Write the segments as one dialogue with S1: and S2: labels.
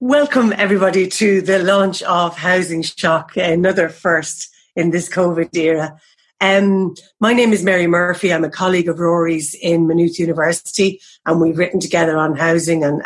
S1: Welcome, everybody, to the launch of Housing Shock, another first in this COVID era. My name is Mary Murphy. I'm a colleague of Rory's in Maynooth University, and we've written together on housing and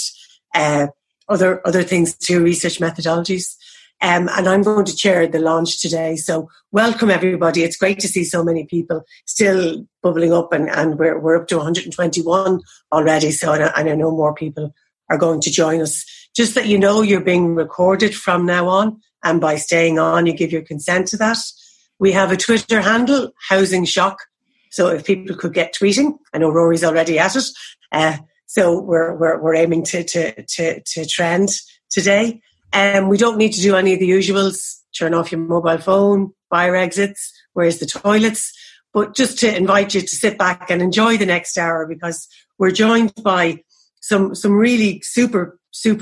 S1: other things too, research methodologies. And I'm going to chair the launch today. So welcome, everybody. It's great to see so many people still bubbling up, and we're up to 121 already. So I know more people are going to join us. Just that you know, you're being recorded from now on, and by staying on, you give your consent to that. We have a Twitter handle, Housing Shock. So if people could get tweeting, I know Rory's already at it. So we're aiming to trend today. We don't need to do any of the usuals. Turn off your mobile phone, fire exits, where's the toilets? But just to invite you to sit back and enjoy the next hour, because we're joined by some really super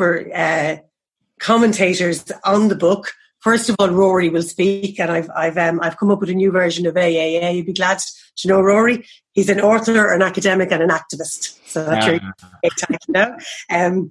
S1: commentators on the book. First of all, Rory will speak, and I've come up with a new version of AAA. You'd be glad to know Rory. He's an author, an academic, and an activist. So that's your title now.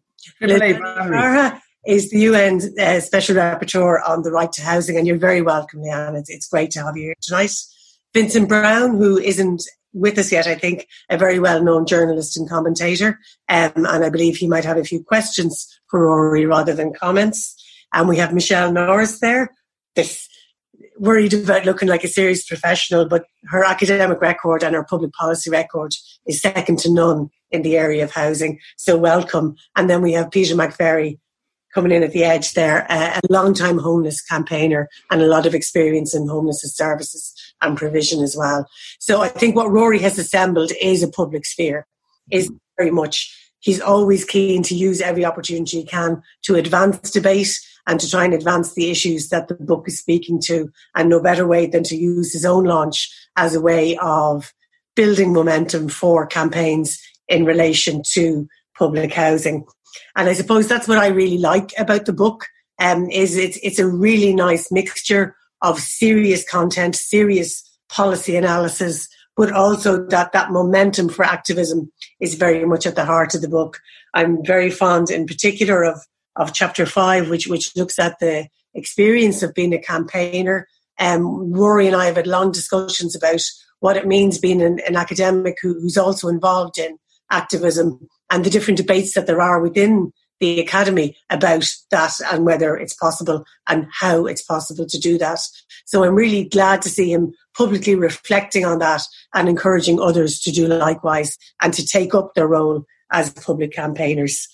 S1: Lara is the UN Special Rapporteur on the right to housing, and you're very welcome, Leanne. It's great to have you here tonight. Vincent Brown, who isn't with us yet, I think, a very well-known journalist and commentator, and I believe he might have a few questions for Rory rather than comments. And we have Michelle Norris there, worried about looking like a serious professional, but her academic record and her public policy record is second to none in the area of housing. So welcome. And then we have Peter McVerry coming in at the edge there, a long-time homeless campaigner and a lot of experience in homelessness services and provision as well. So I think what Rory has assembled is a public sphere, is very much, he's always keen to use every opportunity he can to advance debate and to try and advance the issues that the book is speaking to, and no better way than to use his own launch as a way of building momentum for campaigns in relation to public housing. And I suppose that's what I really like about the book, is it's a really nice mixture of serious content, serious policy analysis, but also that momentum for activism is very much at the heart of the book. I'm very fond in particular of chapter 5, which looks at the experience of being a campaigner. Rory and I have had long discussions about what it means being an academic who's also involved in activism, and the different debates that there are within the academy about that and whether it's possible and how it's possible to do that. So I'm really glad to see him publicly reflecting on that and encouraging others to do likewise and to take up their role as public campaigners.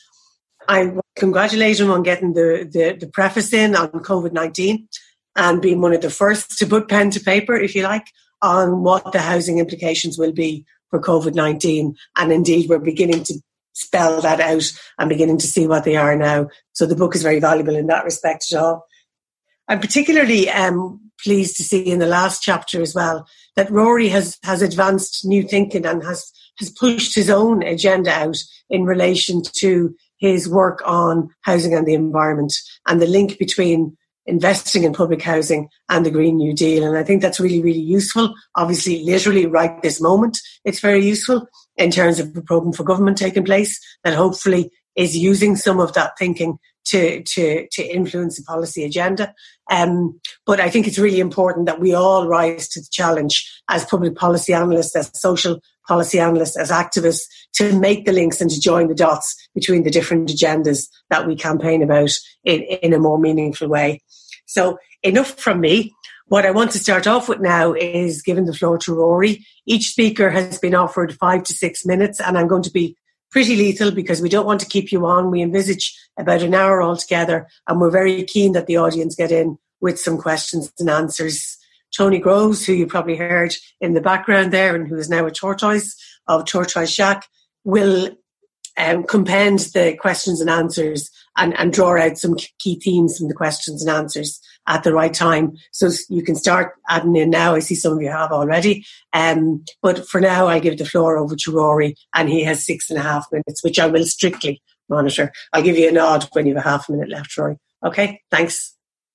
S1: I congratulate him on getting the preface in on COVID-19 and being one of the first to put pen to paper, if you like, on what the housing implications will be for COVID-19. And indeed, we're beginning to spell that out and beginning to see what they are now. So the book is very valuable in that respect at all. I'm particularly pleased to see in the last chapter as well that Rory has advanced new thinking and has pushed his own agenda out in relation to his work on housing and the environment and the link between investing in public housing and the Green New Deal. And I think that's really, really useful. Obviously, literally right this moment, it's very useful in terms of the program for government taking place that hopefully is using some of that thinking to influence the policy agenda. But I think it's really important that we all rise to the challenge as public policy analysts, as social policy analysts, as activists, to make the links and to join the dots between the different agendas that we campaign about in a more meaningful way. So enough from me. What I want to start off with now is giving the floor to Rory. Each speaker has been offered 5 to 6 minutes, and I'm going to be pretty lethal because we don't want to keep you on. We envisage about an hour altogether, and we're very keen that the audience get in with some questions and answers. Tony Groves, who you probably heard in the background there and who is now a Tortoise of Tortoise Shack, will compend the questions and answers and draw out some key themes from the questions and answers at the right time. So you can start adding in now. I see some of you have already. But for now, I give the floor over to Rory, and he has 6.5 minutes, which I will strictly monitor. I'll give you a nod when you have a half a minute left, Rory. Okay, thanks.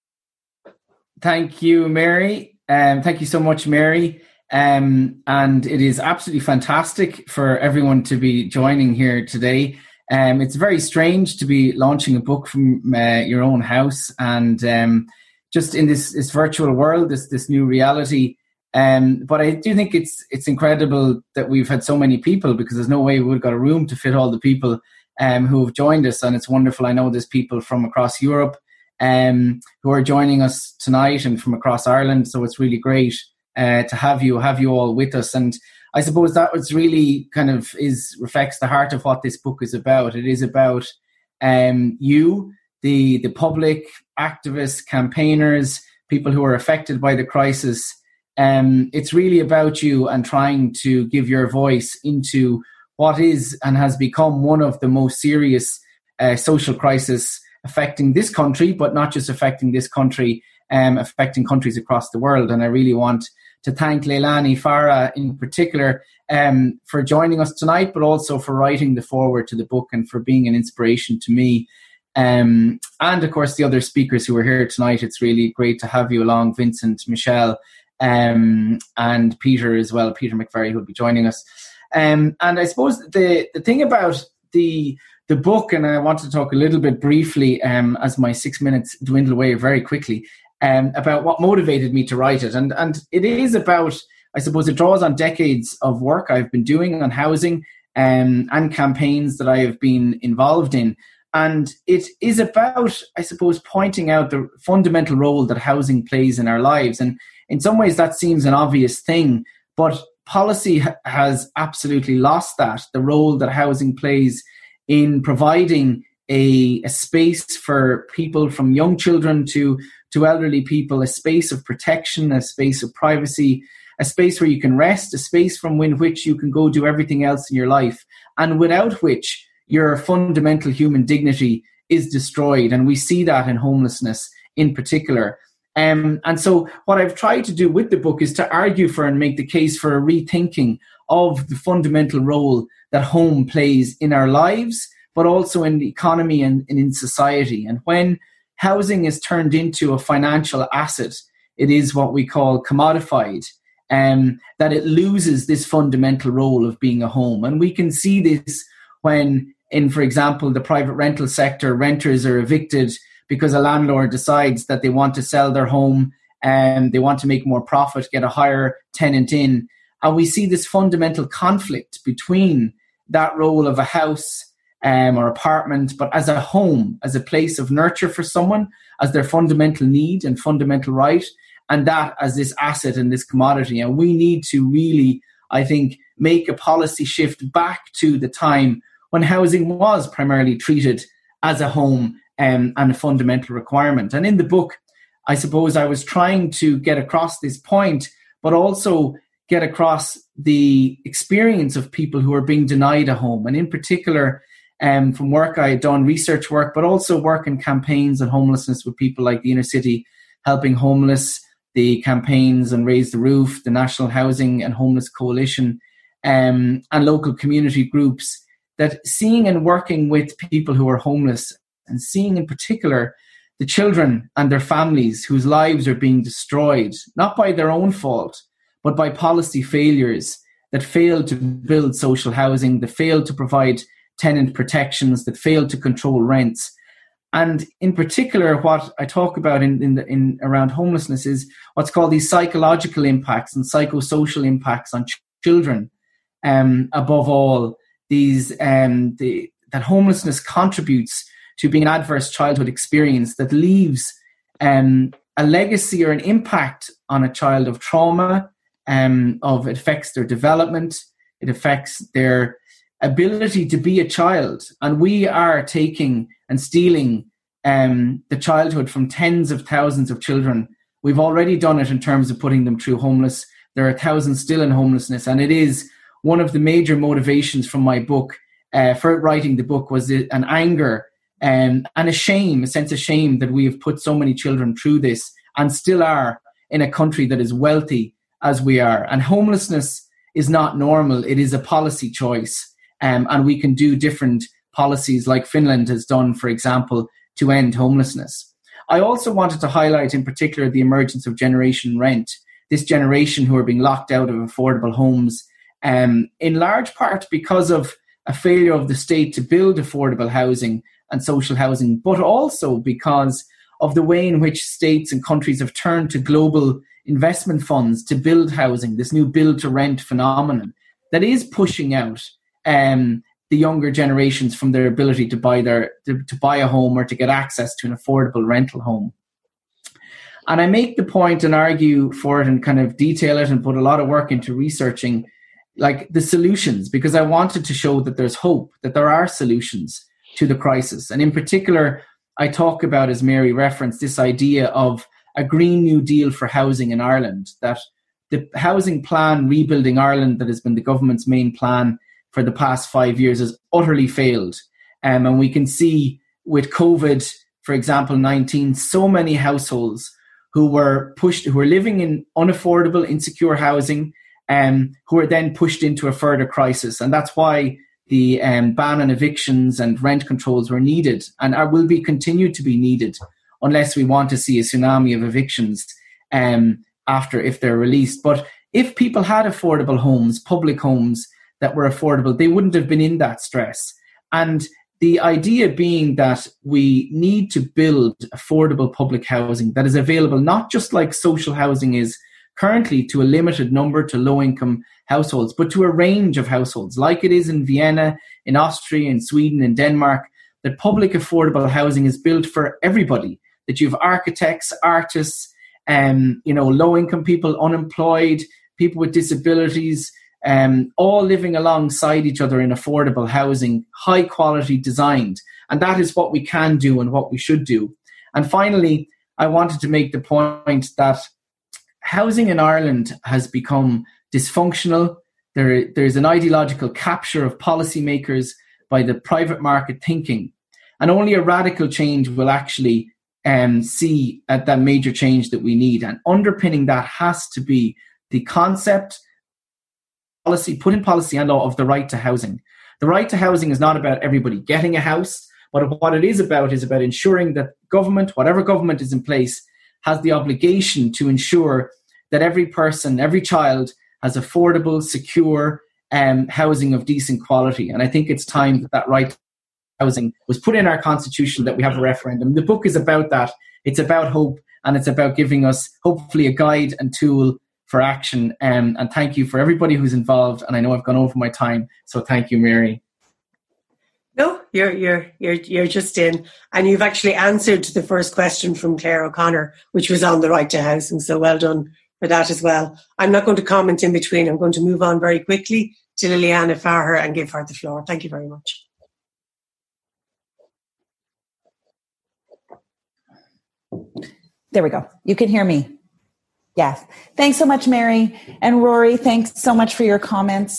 S2: Thank you, Mary. Thank you so much, Mary. And it is absolutely fantastic for everyone to be joining here today. It's very strange to be launching a book from your own house and just in this virtual world, this new reality. But I do think it's incredible that we've had so many people, because there's no way we would have got a room to fit all the people who have joined us. And it's wonderful. I know there's people from across Europe who are joining us tonight and from across Ireland. So it's really great to have you all with us. And I suppose that was really kind of reflects the heart of what this book is about. It is about you, the public, activists, campaigners, people who are affected by the crisis. It's really about you and trying to give your voice into what is and has become one of the most serious social crises affecting this country, but not just affecting this country, affecting countries across the world. And I really want to thank Leilani Farah in particular for joining us tonight, but also for writing the foreword to the book and for being an inspiration to me. And of course, the other speakers who are here tonight. It's really great to have you along, Vincent, Michelle, and Peter as well, Peter McVerry, who will be joining us. And I suppose the thing about the book, and I want to talk a little bit briefly as my 6 minutes dwindle away very quickly, about what motivated me to write it. And it is about, I suppose, it draws on decades of work I've been doing on housing and campaigns that I have been involved in. And it is about, I suppose, pointing out the fundamental role that housing plays in our lives. And in some ways that seems an obvious thing, but policy has absolutely lost that, the role that housing plays in providing a space for people, from young children to elderly people, a space of protection, a space of privacy, a space where you can rest, a space from which you can go do everything else in your life, and without which your fundamental human dignity is destroyed. And we see that in homelessness in particular. And so what I've tried to do with the book is to argue for and make the case for a rethinking of the fundamental role that home plays in our lives, but also in the economy and in society. And when housing is turned into a financial asset, it is what we call commodified, that it loses this fundamental role of being a home. And we can see this when, in, for example, the private rental sector, renters are evicted because a landlord decides that they want to sell their home and they want to make more profit, get a higher tenant in. And we see this fundamental conflict between that role of a house or apartment, but as a home, as a place of nurture for someone, as their fundamental need and fundamental right, and that as this asset and this commodity. And we need to really, I think, make a policy shift back to the time when housing was primarily treated as a home and a fundamental requirement. And in the book, I suppose I was trying to get across this point, but also get across the experience of people who are being denied a home. And in particular, from work I had done, research work, but also work in campaigns on homelessness with people like the Inner City Helping Homeless, the campaigns on Raise the Roof, the National Housing and Homeless Coalition, and local community groups, that seeing and working with people who are homeless and seeing in particular the children and their families whose lives are being destroyed, not by their own fault, but by policy failures that fail to build social housing, that fail to provide tenant protections, that fail to control rents. And in particular, what I talk about in around homelessness is what's called these psychological impacts and psychosocial impacts on children. Above all, that homelessness contributes to being an adverse childhood experience that leaves a legacy or an impact on a child of trauma. It affects their development. It affects their ability to be a child. And we are taking and stealing the childhood from tens of thousands of children. We've already done it in terms of putting them through homeless. There are thousands still in homelessness. And it is one of the major motivations from my book, for writing the book, was an anger and a shame, a sense of shame that we have put so many children through this and still are in a country that is wealthy as we are. And homelessness is not normal. It is a policy choice. And we can do different policies like Finland has done, for example, to end homelessness. I also wanted to highlight in particular the emergence of Generation Rent, this generation who are being locked out of affordable homes, in large part because of a failure of the state to build affordable housing and social housing, but also because of the way in which states and countries have turned to global investment funds to build housing, this new build-to-rent phenomenon that is pushing out the younger generations from their ability to buy to buy a home or to get access to an affordable rental home. And I make the point and argue for it and kind of detail it and put a lot of work into researching like the solutions, because I wanted to show that there's hope, that there are solutions to the crisis. And in particular, I talk about, as Mary referenced, this idea of a Green New Deal for housing in Ireland, that the housing plan, Rebuilding Ireland, that has been the government's main plan for the past 5 years, has utterly failed. And we can see with COVID, for example, 19, so many households who were living in unaffordable, insecure housing, who are then pushed into a further crisis. And that's why the ban on evictions and rent controls were needed and will be continued to be needed unless we want to see a tsunami of evictions if they're released. But if people had affordable homes, public homes that were affordable, they wouldn't have been in that stress. And the idea being that we need to build affordable public housing that is available not just like social housing is currently to a limited number, to low-income households, but to a range of households, like it is in Vienna, in Austria, in Sweden, in Denmark, that public affordable housing is built for everybody, that you have architects, artists, low-income people, unemployed, people with disabilities, all living alongside each other in affordable housing, high quality designed. And that is what we can do and what we should do. And finally, I wanted to make the point that housing in Ireland has become dysfunctional. There's an ideological capture of policymakers by the private market thinking. And only a radical change will actually see at that major change that we need. And underpinning that has to be the concept, policy, put in policy and law, of the right to housing. The right to housing is not about everybody getting a house, but what it is about ensuring that government, whatever government is in place, has the obligation to ensure that every person, every child has affordable, secure housing of decent quality. And I think it's time that right to housing was put in our constitution, that we have a referendum. The book is about that. It's about hope, and it's about giving us, hopefully, a guide and tool for action. And thank you for everybody who's involved. And I know I've gone over my time, so thank you, Mary.
S1: No, you're just in, and you've actually answered the first question from Claire O'Connor, which was on the right to housing. So well done for that as well. I'm not going to comment in between. I'm going to move on very quickly to Liliana Farher and give her the floor. Thank you very much.
S3: There we go. You can hear me. Yes. Thanks so much, Mary. And Rory, thanks so much for your comments.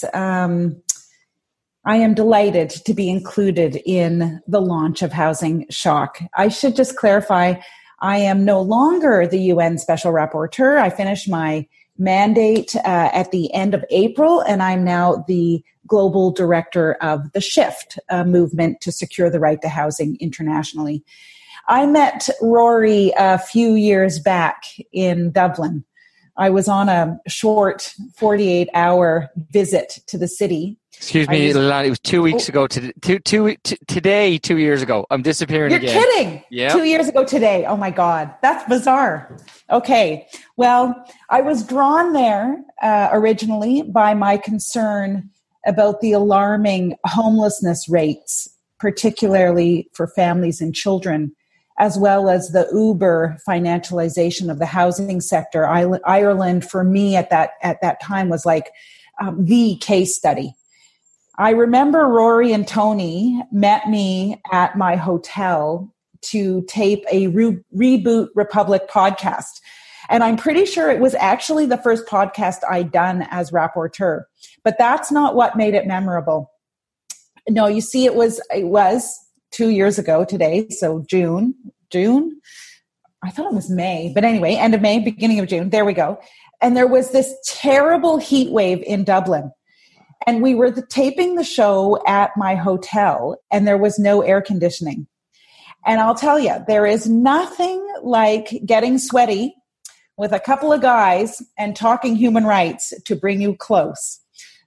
S3: I am delighted to be included in the launch of Housing Shock. I should just clarify, I am no longer the UN Special Rapporteur. I finished my mandate at the end of April, and I'm now the Global Director of the SHIFT movement to secure the right to housing internationally. I met Rory a few years back in Dublin. I was on a short 48-hour visit to the city.
S4: Excuse me, Liliana, it was 2 weeks ago. Today, 2 years ago. I'm disappearing
S3: again. You're kidding?
S4: Yeah.
S3: 2 years ago today. Oh, my God. That's bizarre. Okay. Well, I was drawn there originally by my concern about the alarming homelessness rates, particularly for families and children, as well as the uber financialization of the housing sector. Ireland, for me at that time, was like the case study. I remember Rory and Tony met me at my hotel to tape a Reboot Republic podcast. And I'm pretty sure it was actually the first podcast I'd done as rapporteur. But that's not what made it memorable. No, you see, it was 2 years ago today, so June. I thought it was May, but anyway, end of May, beginning of June. There we go. And there was this terrible heat wave in Dublin. And we were taping the show at my hotel, and there was no air conditioning. And I'll tell you, there is nothing like getting sweaty with a couple of guys and talking human rights to bring you close.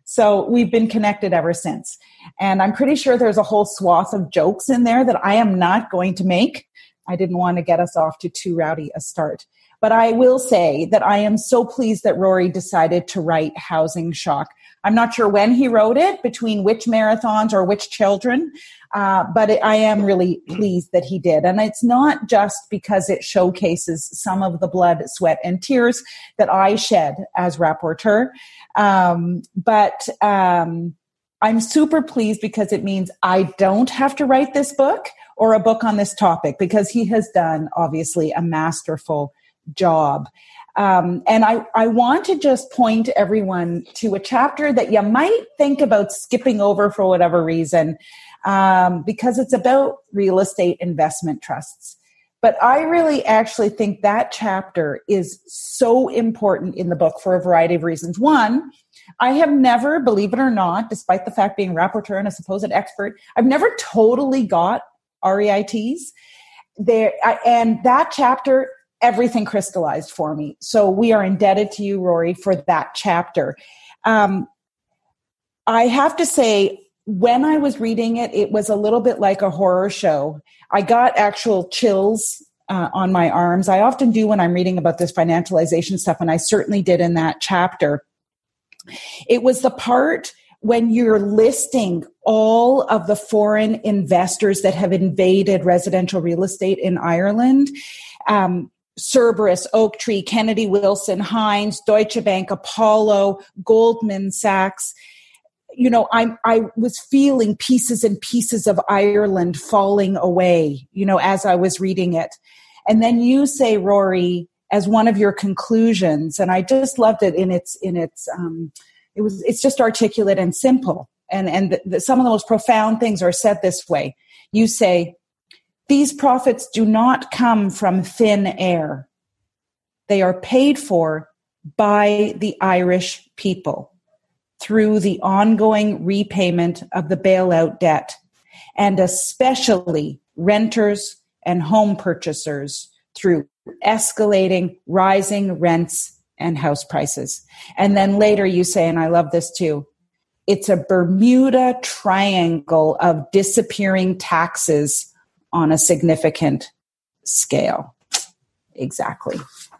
S3: So we've been connected ever since. And I'm pretty sure there's a whole swath of jokes in there that I am not going to make. I didn't want to get us off to too rowdy a start. But I will say that I am so pleased that Rory decided to write Housing Shock. I'm not sure when he wrote it, between which marathons or which children, but I am really pleased that he did. And it's not just because it showcases some of the blood, sweat, and tears that I shed as rapporteur, but I'm super pleased because it means I don't have to write this book or a book on this topic, because he has done, obviously, a masterful job. And I want to just point everyone to a chapter that you might think about skipping over for whatever reason, because it's about real estate investment trusts. But I really actually think that chapter is so important in the book for a variety of reasons. One, I have never, believe it or not, despite the fact being rapporteur and a supposed expert, I've never totally got REITs there. And that chapter, everything crystallized for me. So we are indebted to you, Rory, for that chapter. I have to say, when I was reading it, it was a little bit like a horror show. I got actual chills on my arms. I often do when I'm reading about this financialization stuff, and I certainly did in that chapter. It was the part when you're listing all of the foreign investors that have invaded residential real estate in Ireland. Cerberus, Oaktree, Kennedy Wilson, Hines, Deutsche Bank, Apollo, Goldman Sachs. You know, I was feeling pieces and pieces of Ireland falling away, you know, as I was reading it. And then you say, Rory, as one of your conclusions, and I just loved it it's just articulate and simple. And some of the most profound things are said this way. You say, these profits do not come from thin air. They are paid for by the Irish people through the ongoing repayment of the bailout debt, and especially renters and home purchasers through escalating, rising rents and house prices. And then later you say, and I love this too, it's a Bermuda Triangle of disappearing taxes on a significant scale. Exactly.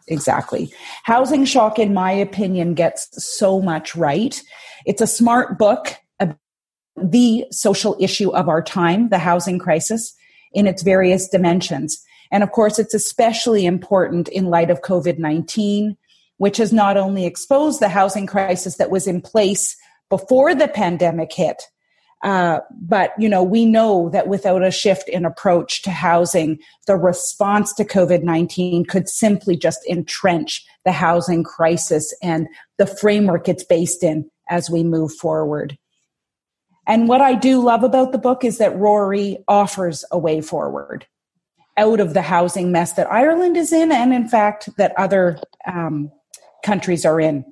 S3: Housing Shock, in my opinion, gets so much right. It's a smart book about the social issue of our time, the housing crisis, in its various dimensions. And of course, it's especially important in light of COVID-19, which has not only exposed the housing crisis that was in place before the pandemic hit, but, you know, we know that without a shift in approach to housing, the response to COVID-19 could simply just entrench the housing crisis and the framework it's based in as we move forward. And what I do love about the book is that Rory offers a way forward out of the housing mess that Ireland is in, and in fact, that other countries are in.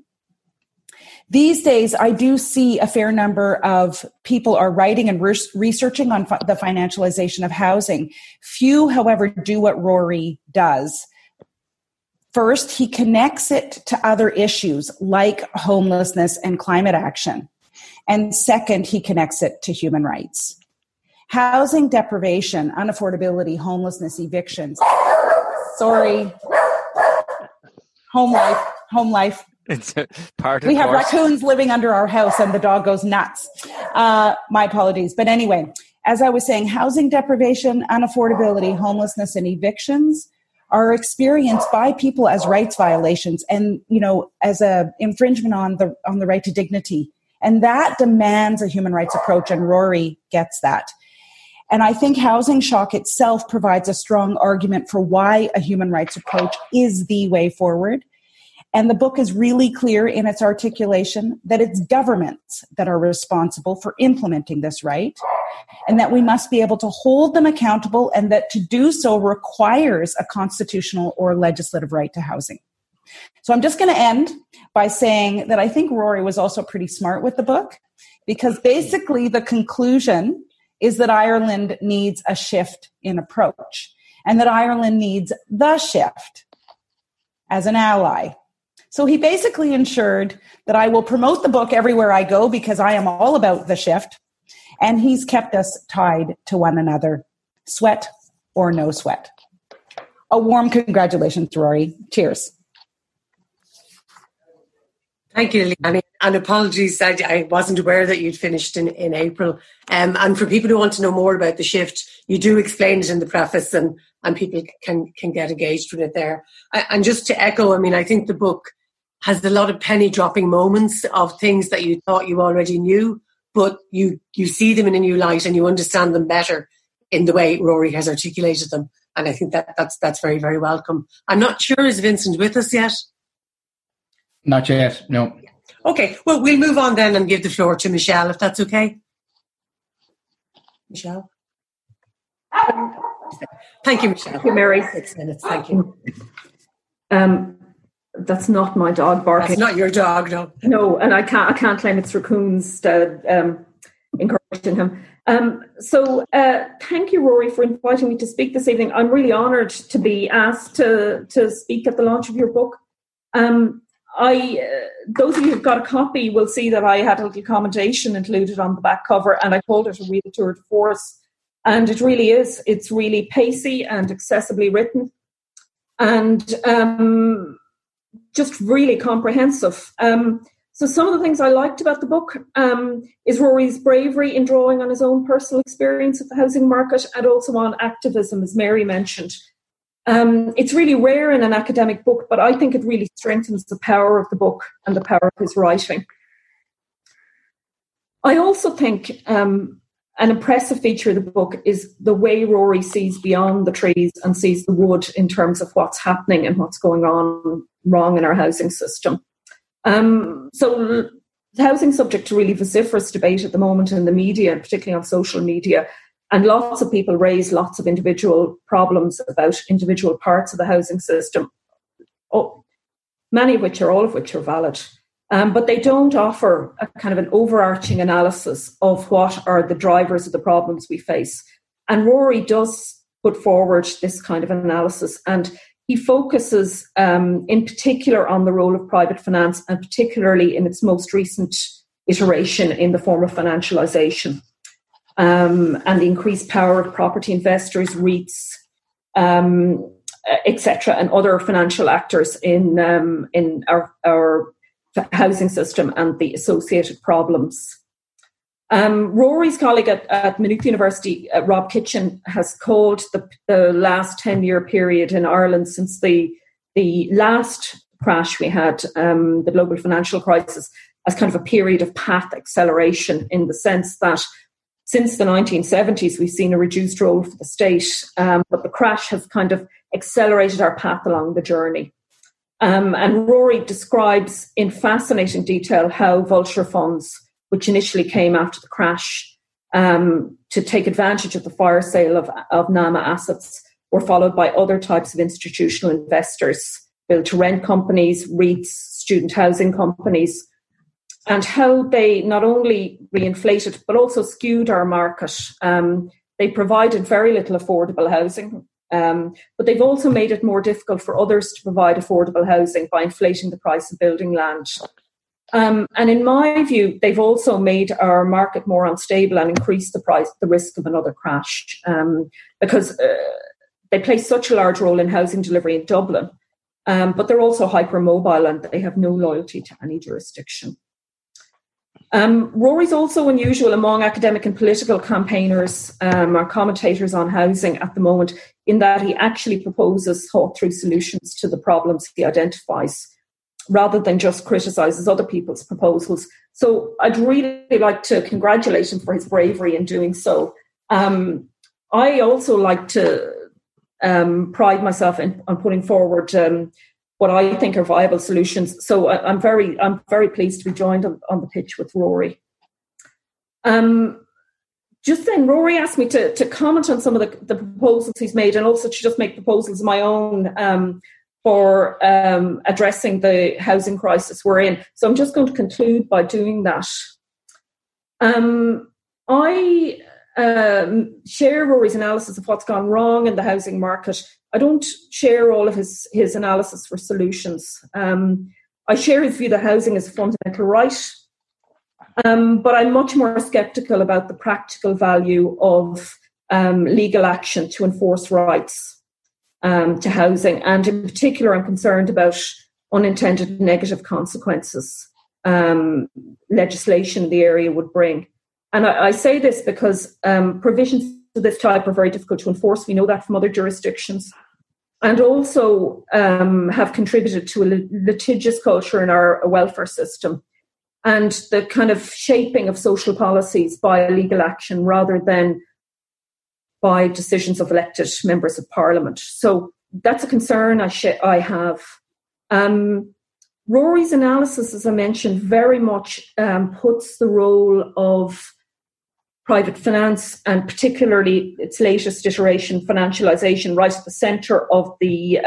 S3: These days, I do see a fair number of people are writing and researching on the financialization of housing. Few, however, do what Rory does. First, he connects it to other issues like homelessness and climate action. And second, he connects it to human rights. Housing deprivation, unaffordability, homelessness, evictions. Sorry. Home life.
S4: It's a part of
S3: we have
S4: course.
S3: Raccoons living under our house and the dog goes nuts. My apologies. But anyway, as I was saying, housing deprivation, unaffordability, homelessness, and evictions are experienced by people as rights violations and, you know, as a infringement on the right to dignity. And that demands a human rights approach, and Rory gets that. And I think Housing Shock itself provides a strong argument for why a human rights approach is the way forward. And the book is really clear in its articulation that it's governments that are responsible for implementing this right, and that we must be able to hold them accountable, and that to do so requires a constitutional or legislative right to housing. So I'm just going to end by saying that I think Rory was also pretty smart with the book, because basically the conclusion is that Ireland needs a shift in approach, and that Ireland needs the shift as an ally. So he basically ensured that I will promote the book everywhere I go because I am all about the shift. And he's kept us tied to one another, sweat or no sweat. A warm congratulations, Rory. Cheers.
S1: Thank you, Leanne. And apologies, I wasn't aware that you'd finished in April. And for people who want to know more about the shift, you do explain it in the preface and people can get engaged with it there. And just to echo, I mean, I think the book has a lot of penny dropping moments of things that you thought you already knew, but you see them in a new light and you understand them better in the way Rory has articulated them. And I think that's very, very welcome. I'm not sure, is Vincent with us yet?
S2: Not yet, no.
S1: Okay, well, we'll move on then and give the floor to Michelle, if that's okay. Michelle? Thank you, Michelle.
S5: Thank you, Mary.
S1: 6 minutes, thank you.
S5: That's not my dog barking.
S1: That's not your dog, no.
S5: No, and I can't claim it's raccoons encouraging him. So thank you, Rory, for inviting me to speak this evening. I'm really honoured to be asked to speak at the launch of your book. Those of you who've got a copy will see that I had a little commentation included on the back cover, and I called it a real tour de force. And it really is. It's really pacey and accessibly written, and just really comprehensive. So some of the things I liked about the book is Rory's bravery in drawing on his own personal experience of the housing market and also on activism, as Mary mentioned. It's really rare in an academic book, but I think it really strengthens the power of the book and the power of his writing. I also think an impressive feature of the book is the way Rory sees beyond the trees and sees the wood in terms of what's happening and what's going on wrong in our housing system. So the housing subject to really vociferous debate at the moment in the media, particularly on social media, and lots of people raise lots of individual problems about individual parts of the housing system, many of which are, all of which are valid. But they don't offer a kind of an overarching analysis of what are the drivers of the problems we face. And Rory does put forward this kind of analysis, and he focuses in particular on the role of private finance, and particularly in its most recent iteration in the form of financialisation, and the increased power of property investors, REITs, etc., and other financial actors in our housing system and the associated problems. Rory's colleague at Maynooth University, Rob Kitchen, has called the last 10-year period in Ireland since the last crash we had, the global financial crisis, as kind of a period of path acceleration, in the sense that since the 1970s we've seen a reduced role for the state, but the crash has kind of accelerated our path along the journey. And Rory describes in fascinating detail how vulture funds, which initially came after the crash to take advantage of the fire sale of NAMA assets, were followed by other types of institutional investors, build-to-rent companies, REITs, student housing companies, and how they not only reinflated but also skewed our market. They provided very little affordable housing, but they've also made it more difficult for others to provide affordable housing by inflating the price of building land. And in my view, they've also made our market more unstable and increased the risk of another crash, because they play such a large role in housing delivery in Dublin, but they're also hypermobile and they have no loyalty to any jurisdiction. Rory's also unusual among academic and political campaigners or commentators on housing at the moment, in that he actually proposes thought-through solutions to the problems he identifies, rather than just criticises other people's proposals. So I'd really like to congratulate him for his bravery in doing so. I also like to pride myself on putting forward what I think are viable solutions. So I'm very pleased to be joined on the pitch with Rory. Just then, Rory asked me to comment on some of the proposals he's made, and also to just make proposals of my own for addressing the housing crisis we're in. So I'm just going to conclude by doing that. I share Rory's analysis of what's gone wrong in the housing market. I don't share all of his analysis for solutions. I share his view that housing is a fundamental right, but I'm much more sceptical about the practical value of legal action to enforce rights to housing. And in particular, I'm concerned about unintended negative consequences legislation in the area would bring. And I say this because provisions of this type are very difficult to enforce. We know that from other jurisdictions. And also have contributed to a litigious culture in our welfare system and the kind of shaping of social policies by legal action rather than by decisions of elected members of parliament. So that's a concern I have. Rory's analysis, as I mentioned, very much puts the role of private finance, and particularly its latest iteration, financialisation, right at the centre of the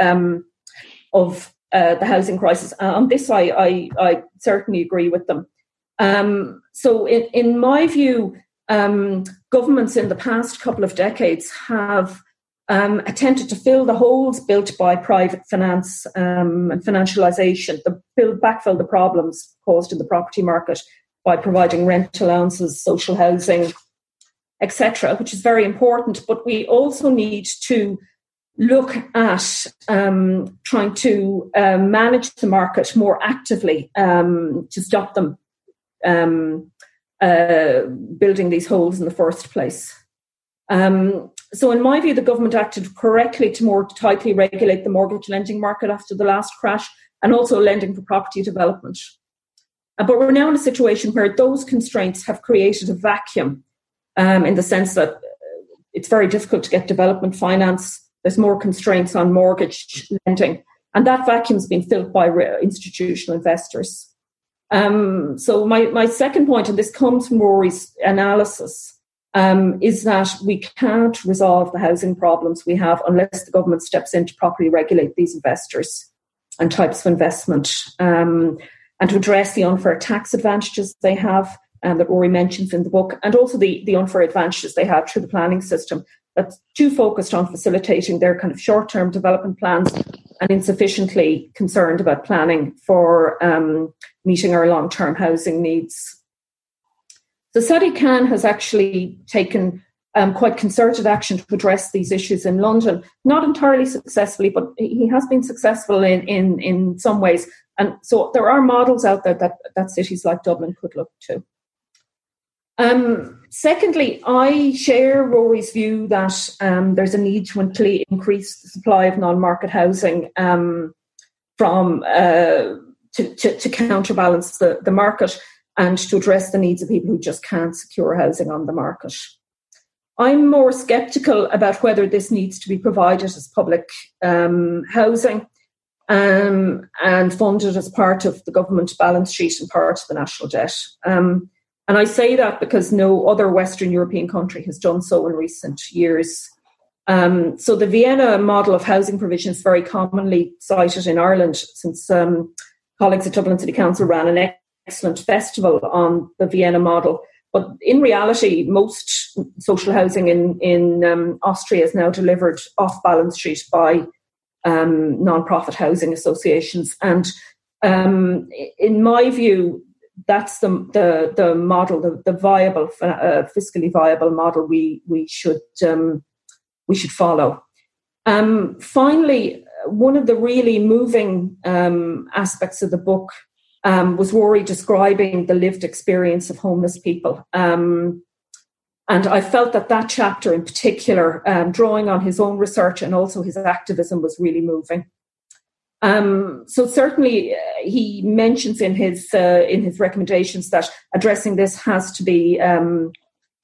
S5: housing crisis. On this, I certainly agree with them. So, in my view, governments in the past couple of decades have attempted to fill the holes built by private finance and financialisation, backfill the problems caused in the property market by providing rent allowances, social housing, etc., which is very important. But we also need to look at trying to manage the market more actively to stop them building these holes in the first place. So in my view, the government acted correctly to more tightly regulate the mortgage lending market after the last crash, and also lending for property development. But we're now in a situation where those constraints have created a vacuum in the sense that it's very difficult to get development finance. There's more constraints on mortgage lending, and that vacuum's been filled by institutional investors. So my second point, and this comes from Rory's analysis, is that we can't resolve the housing problems we have unless the government steps in to properly regulate these investors and types of investment, and to address the unfair tax advantages they have that Rory mentions in the book, and also the unfair advantages they have through the planning system that's too focused on facilitating their kind of short-term development plans and insufficiently concerned about planning for meeting our long-term housing needs. So Sadiq Khan has actually taken quite concerted action to address these issues in London, not entirely successfully, but he has been successful in some ways. And so there are models out there that cities like Dublin could look to. Secondly, I share Rory's view that there's a need to increase the supply of non-market housing to counterbalance the market and to address the needs of people who just can't secure housing on the market. I'm more sceptical about whether this needs to be provided as public housing and funded as part of the government balance sheet and part of the national debt. And I say that because no other Western European country has done so in recent years. So the Vienna model of housing provision is very commonly cited in Ireland, since colleagues at Dublin City Council ran an excellent festival on the Vienna model. But in reality, most social housing in Austria is now delivered off balance sheet by non-profit housing associations. And in my view, that's the model, the viable, fiscally viable model we should follow. Finally, one of the really moving aspects of the book was Rory describing the lived experience of homeless people. And I felt that chapter in particular, drawing on his own research and also his activism, was really moving. So certainly he mentions in his recommendations that addressing this has to be a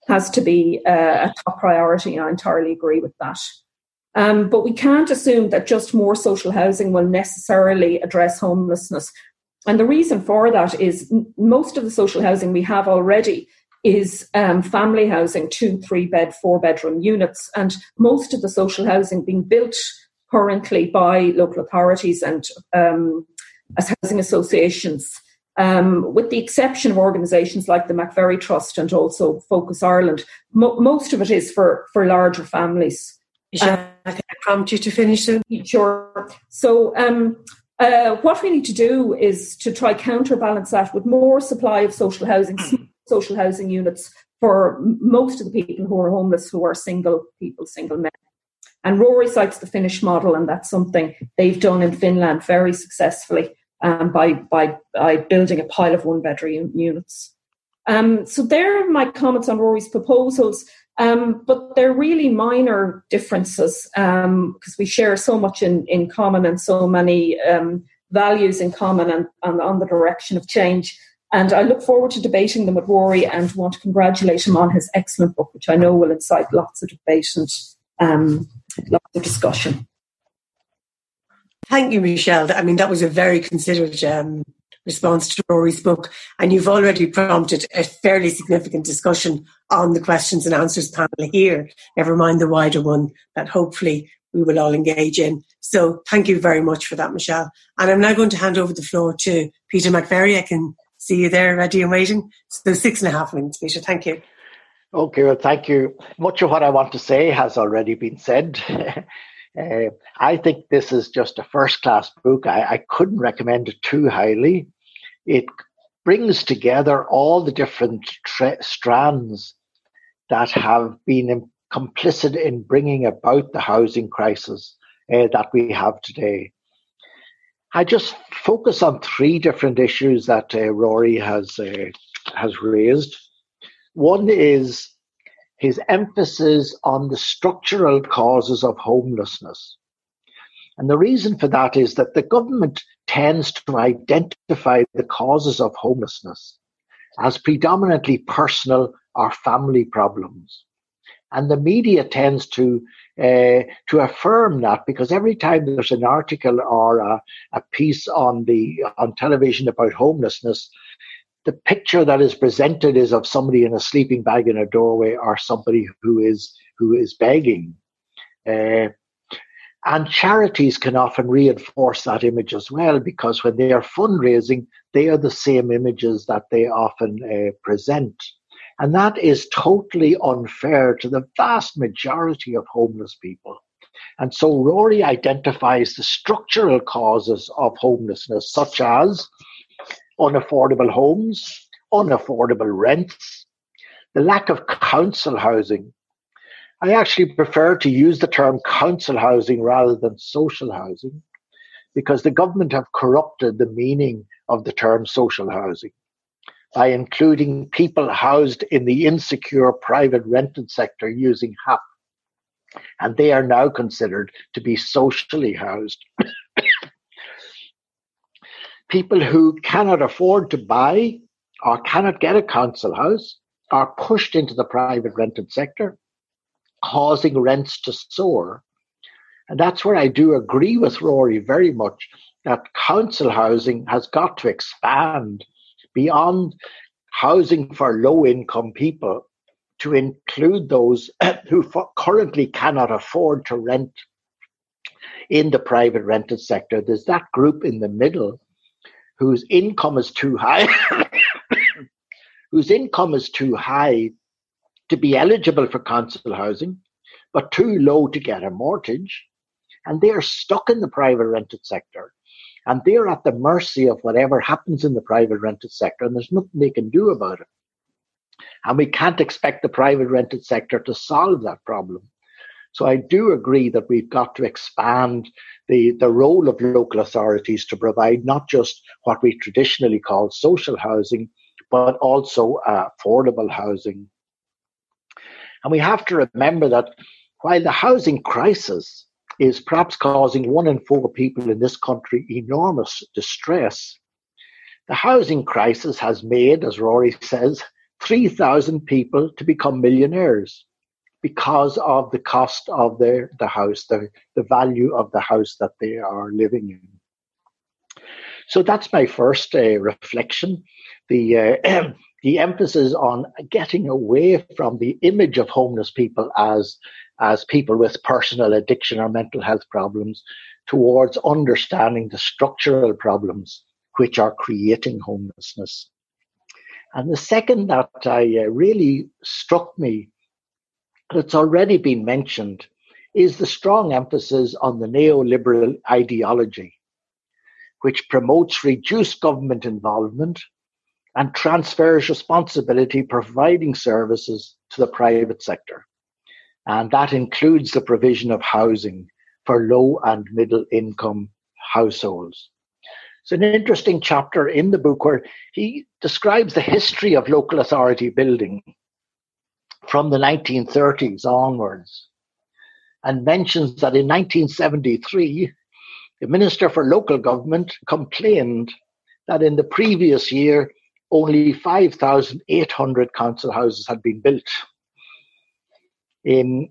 S5: top priority. I entirely agree with that. But we can't assume that just more social housing will necessarily address homelessness. And the reason for that is most of the social housing we have already is family housing, 2, 3-bed, 4-bedroom units. And most of the social housing being built currently by local authorities and as housing associations, with the exception of organisations like the McVerry Trust and also Focus Ireland, most of it is for larger families.
S1: I can prompt you to finish soon.
S5: Sure. So What we need to do is to try counterbalance that with more supply of social housing, social housing units for most of the people who are homeless, who are single people, single men. And Rory cites the Finnish model, and that's something they've done in Finland very successfully by building a pile of one-bedroom units. So there are my comments on Rory's proposals, but they're really minor differences because we share so much in common and so many values in common and on the direction of change. And I look forward to debating them with Rory and want to congratulate him on his excellent book, which I know will incite lots of debate and lots of discussion.
S1: Thank you, Michelle. I mean, that was a very considered response to Rory's book, and you've already prompted a fairly significant discussion on the questions and answers panel here, never mind the wider one that hopefully we will all engage in. So thank you very much for that, Michelle. And I'm now going to hand over the floor to Peter McVerry. I can see you there ready and waiting. So 6.5 minutes, Peter. Thank you.
S6: Okay, well, thank you. Much of what I want to say has already been said. I think this is just a first-class book. I couldn't recommend it too highly. It brings together all the different strands that have been complicit in bringing about the housing crisis that we have today. I just focus on 3 different issues that Rory has raised. One is his emphasis on the structural causes of homelessness. And the reason for that is that the government tends to identify the causes of homelessness as predominantly personal or family problems. And the media tends to affirm that, because every time there's an article or a piece on television about homelessness, the picture that is presented is of somebody in a sleeping bag in a doorway or somebody who is begging. And charities can often reinforce that image as well, because when they are fundraising, they are the same images that they often present. And that is totally unfair to the vast majority of homeless people. And so Rory identifies the structural causes of homelessness, such as unaffordable homes, unaffordable rents, the lack of council housing. I actually prefer to use the term council housing rather than social housing, because the government have corrupted the meaning of the term social housing by including people housed in the insecure private rented sector using HAP. And they are now considered to be socially housed. People who cannot afford to buy or cannot get a council house are pushed into the private rented sector, causing rents to soar. And that's where I do agree with Rory very much, that council housing has got to expand beyond housing for low-income people to include those who currently cannot afford to rent in the private rented sector. There's that group in the middle whose income is too high, to be eligible for council housing, but too low to get a mortgage. And they are stuck in the private rented sector. And they're at the mercy of whatever happens in the private rented sector, and there's nothing they can do about it. And we can't expect the private rented sector to solve that problem. So I do agree that we've got to expand the role of local authorities to provide not just what we traditionally call social housing, but also affordable housing. And we have to remember that while the housing crisis is perhaps causing 1 in 4 people in this country enormous distress, the housing crisis has made, as Rory says, 3,000 people to become millionaires because of the cost of the house, the value of the house that they are living in. So that's my first reflection, the emphasis on getting away from the image of homeless people as people with personal addiction or mental health problems, towards understanding the structural problems which are creating homelessness. And the second that really struck me, that's already been mentioned, is the strong emphasis on the neoliberal ideology. which promotes reduced government involvement and transfers responsibility providing services to the private sector. And that includes the provision of housing for low and middle income households. It's an interesting chapter in the book where he describes the history of local authority building from the 1930s onwards, and mentions that in 1973, the Minister for Local Government complained that in the previous year, only 5,800 council houses had been built. In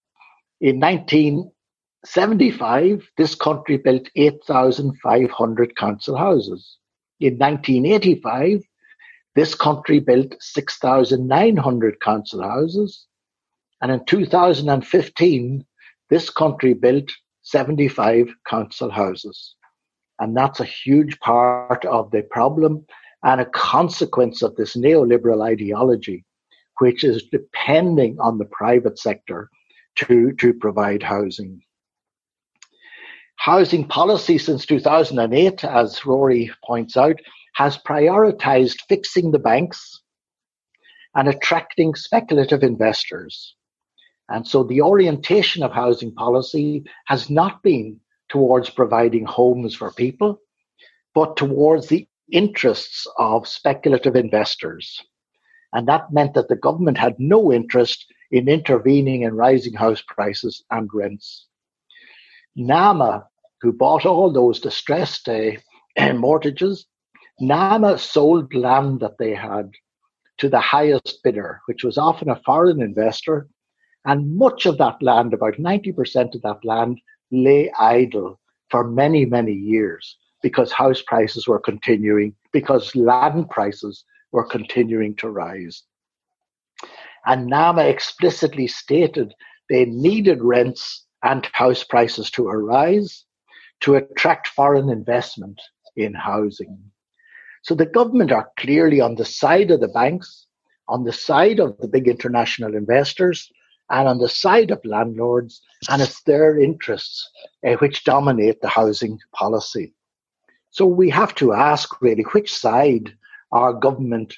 S6: 1975, this country built 8,500 council houses. In 1985, this country built 6,900 council houses. And in 2015, this country built 75 council houses. And that's a huge part of the problem and a consequence of this neoliberal ideology, which is depending on the private sector to provide housing. Housing policy since 2008, as Rory points out, has prioritized fixing the banks and attracting speculative investors. And so the orientation of housing policy has not been towards providing homes for people, but towards the interests of speculative investors. And that meant that the government had no interest in intervening in rising house prices and rents. NAMA, who bought all those distressed mortgages, NAMA sold land that they had to the highest bidder, which was often a foreign investor. And much of that land, about 90% of that land, lay idle for many, many years because house prices were continuing, because land prices were continuing to rise. And NAMA explicitly stated they needed rents and house prices to arise to attract foreign investment in housing. So the government are clearly on the side of the banks, on the side of the big international investors, and on the side of landlords, and it's their interests which dominate the housing policy. So we have to ask really, which side are government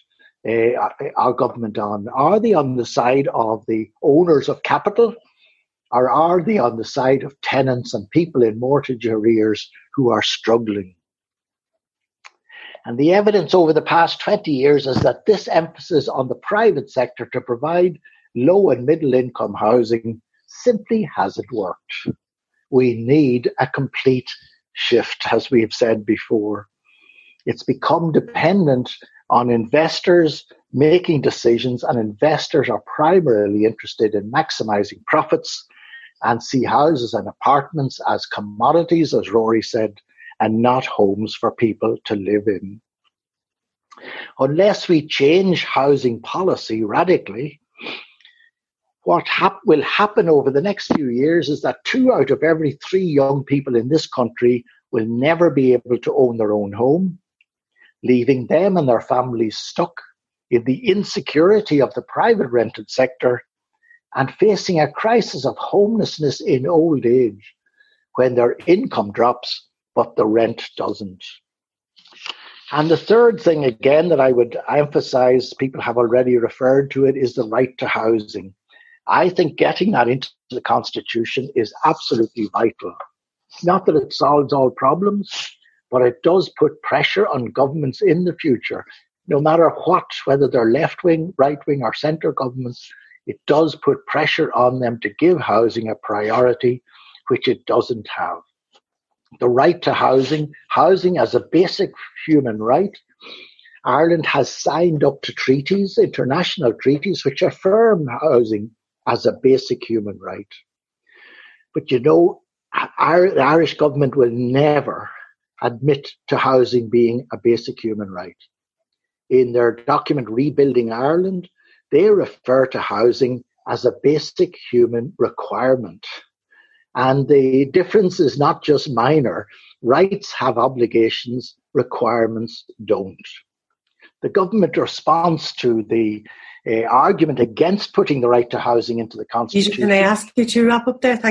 S6: on? Are they on the side of the owners of capital, or are they on the side of tenants and people in mortgage arrears who are struggling? And the evidence over the past 20 years is that this emphasis on the private sector to provide low and middle income housing simply hasn't worked. We need a complete shift, as we have said before. It's become dependent on investors making decisions, and investors are primarily interested in maximizing profits and see houses and apartments as commodities, as Rory said, and not homes for people to live in. Unless we change housing policy radically, what will happen over the next few years is that 2 out of every 3 young people in this country will never be able to own their own home, leaving them and their families stuck in the insecurity of the private rented sector and facing a crisis of homelessness in old age when their income drops but the rent doesn't. And the third thing, again, that I would emphasize, people have already referred to it, is the right to housing. I think getting that into the Constitution is absolutely vital. Not that it solves all problems, but it does put pressure on governments in the future, no matter what, whether they're left-wing, right-wing, or centre governments. It does put pressure on them to give housing a priority, which it doesn't have. The right to housing as a basic human right. Ireland has signed up to treaties, international treaties, which affirm housing as a basic human right. But you know, the Irish government will never admit to housing being a basic human right. In their document, Rebuilding Ireland, they refer to housing as a basic human requirement. And the difference is not just minor. Rights have obligations, requirements don't. The government response to the argument against putting the right to housing into the Constitution.
S1: Can I ask you to wrap up there? Thanks.